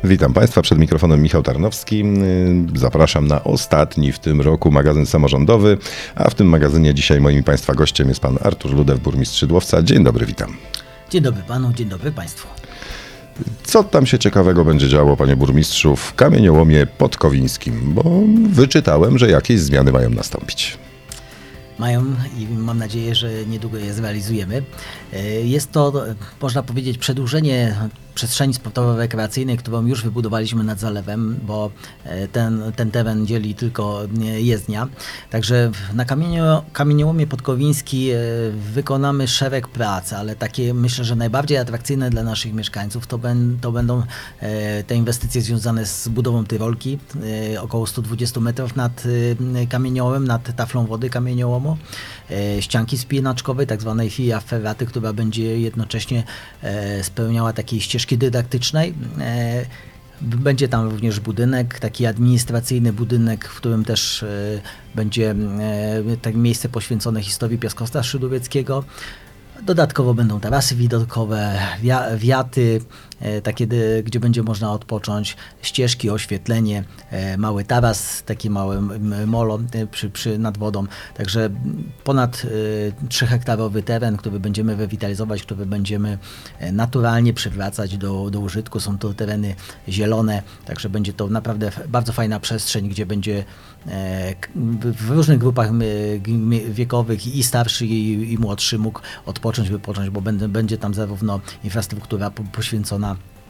Witam Państwa, przed mikrofonem Michał Tarnowski. Zapraszam na ostatni w tym roku magazyn samorządowy, a w tym magazynie dzisiaj moim Państwa gościem jest pan Artur Ludew, burmistrz Szydłowca. Dzień dobry, witam. Dzień dobry panu, dzień dobry państwu. Co tam się ciekawego będzie działo, panie burmistrzu, w kamieniołomie podkowińskim? Bo wyczytałem, że jakieś zmiany mają nastąpić. Mają i mam nadzieję, że niedługo je zrealizujemy. Jest to, można powiedzieć, przedłużenie przestrzeni sportowo-rekreacyjnej, którą już wybudowaliśmy nad zalewem, bo ten teren dzieli tylko jezdnia. Także na kamieniołomie podkowiński wykonamy szereg prac, ale takie myślę, że najbardziej atrakcyjne dla naszych mieszkańców to będą te inwestycje związane z budową tyrolki, około 120 metrów nad kamieniołomem, nad taflą wody kamieniołomu, ścianki spinaczkowej, tak zwanej filia ferraty, która będzie jednocześnie spełniała takiej ścieżki dydaktycznej. Będzie tam również budynek, taki administracyjny budynek, w którym też będzie miejsce poświęcone historii Piaskowca Szydłowieckiego. Dodatkowo będą tarasy widokowe, wiaty, takie, gdzie będzie można odpocząć, ścieżki, oświetlenie, mały taras, taki mały molo nad wodą. Także ponad 3-hektarowy teren, który będziemy rewitalizować, który będziemy naturalnie przywracać do użytku. Są to tereny zielone, także będzie to naprawdę bardzo fajna przestrzeń, gdzie będzie w różnych grupach wiekowych i starszy i młodszy mógł odpocząć, wypocząć, bo będzie tam zarówno infrastruktura poświęcona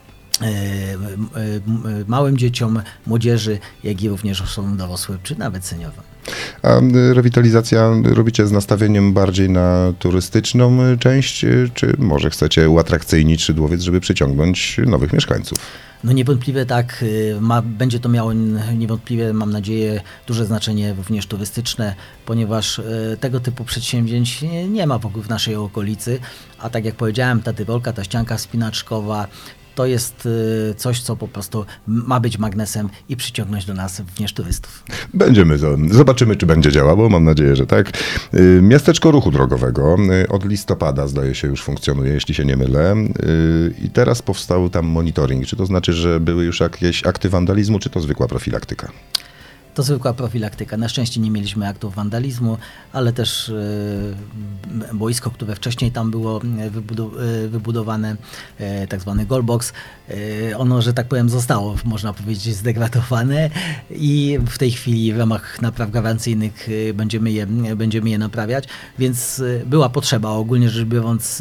małym dzieciom, młodzieży, jak i również osobom dorosłym, czy nawet seniorom. A rewitalizacja robicie z nastawieniem bardziej na turystyczną część, czy może chcecie uatrakcyjnić Szydłowiec, żeby przyciągnąć nowych mieszkańców? No niewątpliwie tak, będzie to miało niewątpliwie, mam nadzieję, duże znaczenie również turystyczne, ponieważ tego typu przedsięwzięć nie ma w naszej okolicy, a tak jak powiedziałem, ta tyrolka, ta ścianka wspinaczkowa, to jest coś, co po prostu ma być magnesem i przyciągnąć do nas również turystów. Zobaczymy, czy będzie działało, mam nadzieję, że tak. Miasteczko ruchu drogowego od listopada, zdaje się, już funkcjonuje, jeśli się nie mylę. I teraz powstał tam monitoring. Czy to znaczy, że były już jakieś akty wandalizmu, czy to zwykła profilaktyka? To zwykła profilaktyka. Na szczęście nie mieliśmy aktów wandalizmu, ale też boisko, które wcześniej tam było wybudowane, tak zwany goalbox, ono, że tak powiem, zostało, można powiedzieć, zdegradowane i w tej chwili w ramach napraw gwarancyjnych będziemy je naprawiać, więc była potrzeba, ogólnie rzecz biorąc,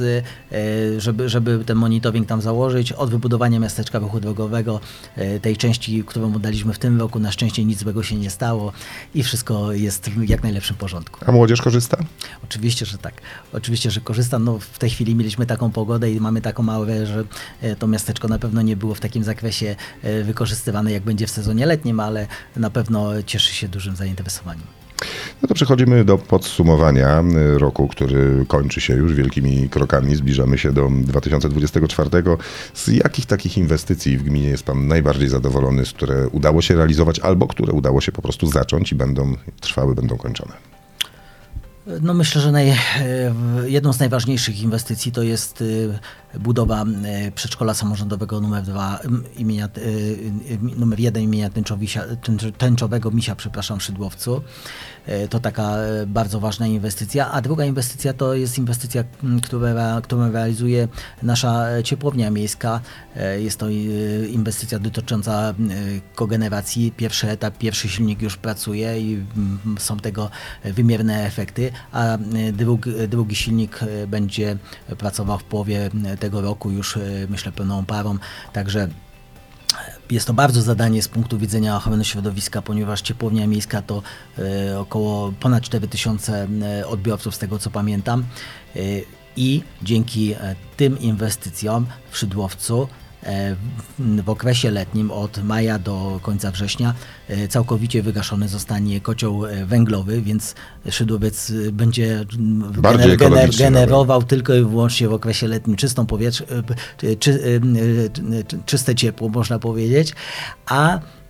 żeby ten monitoring tam założyć. Od wybudowania miasteczka ruchu drogowego, tej części, którą oddaliśmy w tym roku, na szczęście nic złego się nie stało i wszystko jest w jak najlepszym porządku. A młodzież korzysta? Oczywiście, że tak. Oczywiście, że korzysta. No, w tej chwili mieliśmy taką pogodę i mamy taką małe, że to miasteczko na pewno nie było w takim zakresie wykorzystywane, jak będzie w sezonie letnim, ale na pewno cieszy się dużym zainteresowaniem. No to przechodzimy do podsumowania roku, który kończy się już wielkimi krokami. Zbliżamy się do 2024. Z jakich takich inwestycji w gminie jest pan najbardziej zadowolony, z które udało się realizować albo które udało się po prostu zacząć i będą trwały, będą kończone? No myślę, że jedną z najważniejszych inwestycji to jest budowa przedszkola samorządowego numer 1 imienia Tęczowego Misia, w Szydłowcu. To taka bardzo ważna inwestycja. A druga inwestycja to jest inwestycja, którą realizuje nasza ciepłownia miejska. Jest to inwestycja dotycząca kogeneracji. Pierwszy etap, pierwszy silnik już pracuje i są tego wymierne efekty, a drugi silnik będzie pracował w połowie tego roku już, myślę, pełną parą. Także jest to bardzo zadanie z punktu widzenia ochrony środowiska, ponieważ ciepłownia miejska to około ponad 4000 odbiorców, z tego co pamiętam. I dzięki tym inwestycjom w Szydłowcu w okresie letnim od maja do końca września całkowicie wygaszony zostanie kocioł węglowy, węglowy, Szydłowiec będzie generował tylko i wyłącznie w okresie letnim czystą powietrze, czyste ciepło, można powiedzieć, a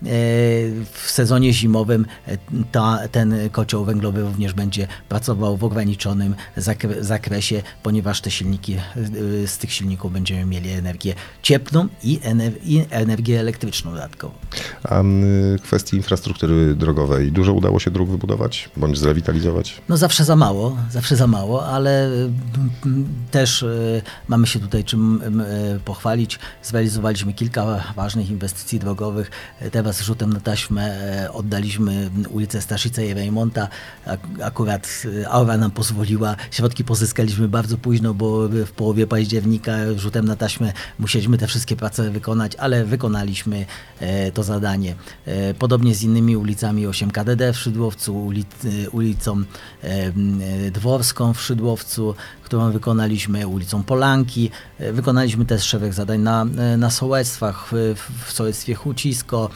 w sezonie zimowym ten kocioł węglowy również będzie pracował w ograniczonym zakresie, ponieważ te silniki, z tych silników będziemy mieli energię cieplną i energię elektryczną dodatkowo. A w kwestii infrastruktury drogowej dużo udało się dróg wybudować bądź zrewitalizować? No zawsze za mało, ale też mamy się tutaj czym pochwalić. Zrealizowaliśmy kilka ważnych inwestycji drogowych. Teraz rzutem na taśmę oddaliśmy ulicę Staszica i Rejmonta. Akurat Aura nam pozwoliła, środki pozyskaliśmy bardzo późno, bo w połowie października rzutem na taśmę musieliśmy te wszystkie prace wykonać, ale wykonaliśmy to zadanie. Podobnie z innymi ulicami, 8 KDD w Szydłowcu, ulicą Dworską w Szydłowcu, którą wykonaliśmy, ulicą Polanki. Wykonaliśmy też szereg zadań na sołectwach, w sołectwie Hucisko,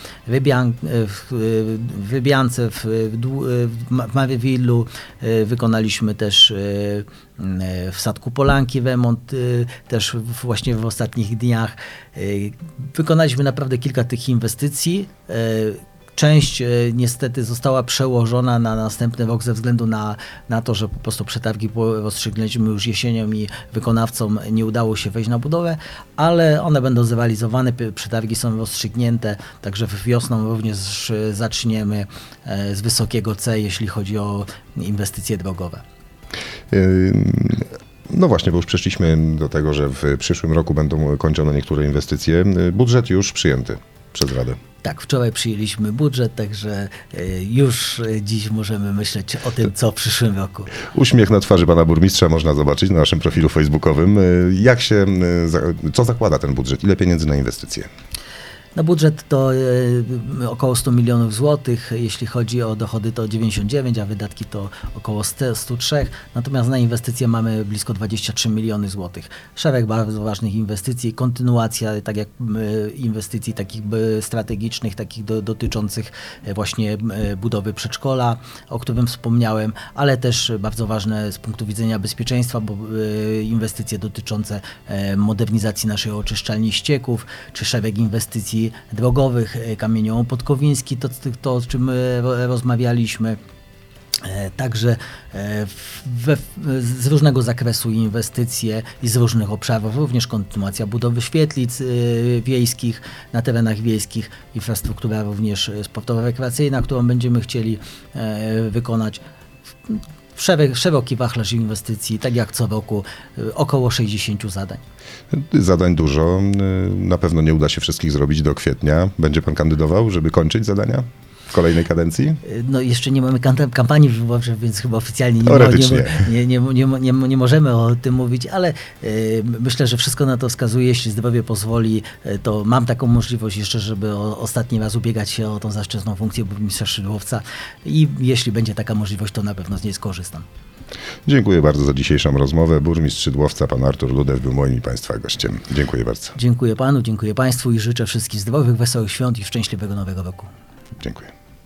w Rybiance, w Marywillu. Wykonaliśmy też w Sadku Polanki remont, też właśnie w ostatnich dniach. Wykonaliśmy naprawdę kilka tych inwestycji. Część niestety została przełożona na następny rok ze względu na to, że po prostu przetargi rozstrzygnęliśmy już jesienią i wykonawcom nie udało się wejść na budowę, ale one będą zrealizowane, przetargi są rozstrzygnięte, także wiosną również zaczniemy z wysokiego C, jeśli chodzi o inwestycje drogowe. No właśnie, bo już przeszliśmy do tego, że w przyszłym roku będą kończone niektóre inwestycje. Budżet już przyjęty przez Radę. Tak, wczoraj przyjęliśmy budżet, także już dziś możemy myśleć o tym, co w przyszłym roku. Uśmiech na twarzy pana burmistrza można zobaczyć na naszym profilu facebookowym. Co zakłada ten budżet? Ile pieniędzy na inwestycje? No budżet to około 100 milionów złotych, jeśli chodzi o dochody to 99, a wydatki to około 103, natomiast na inwestycje mamy blisko 23 miliony złotych. Szereg bardzo ważnych inwestycji, kontynuacja tak jak inwestycji takich strategicznych, takich dotyczących właśnie budowy przedszkola, o którym wspomniałem, ale też bardzo ważne z punktu widzenia bezpieczeństwa, bo inwestycje dotyczące modernizacji naszej oczyszczalni ścieków, czy szereg inwestycji drogowych, kamieniołom Podkowiński, to o czym rozmawialiśmy. Także z różnego zakresu inwestycje i z różnych obszarów, również kontynuacja budowy świetlic wiejskich, na terenach wiejskich, infrastruktura również sportowo-rekreacyjna, którą będziemy chcieli wykonać. Szeroki wachlarz inwestycji, tak jak co roku, około 60 zadań. Zadań dużo. Na pewno nie uda się wszystkich zrobić do kwietnia. Będzie pan kandydował, żeby kończyć zadania w kolejnej kadencji? No jeszcze nie mamy kampanii wyborczej, więc chyba oficjalnie nie możemy o tym mówić, ale myślę, że wszystko na to wskazuje. Jeśli zdrowie pozwoli, to mam taką możliwość jeszcze, żeby ostatni raz ubiegać się o tą zaszczytną funkcję burmistrza Szydłowca i jeśli będzie taka możliwość, to na pewno z niej skorzystam. Dziękuję bardzo za dzisiejszą rozmowę. Burmistrz Szydłowca, pan Artur Ludew był moim i państwa gościem. Dziękuję bardzo. Dziękuję panu, dziękuję państwu i życzę wszystkim zdrowych, wesołych świąt i szczęśliwego nowego roku. Dziękuję.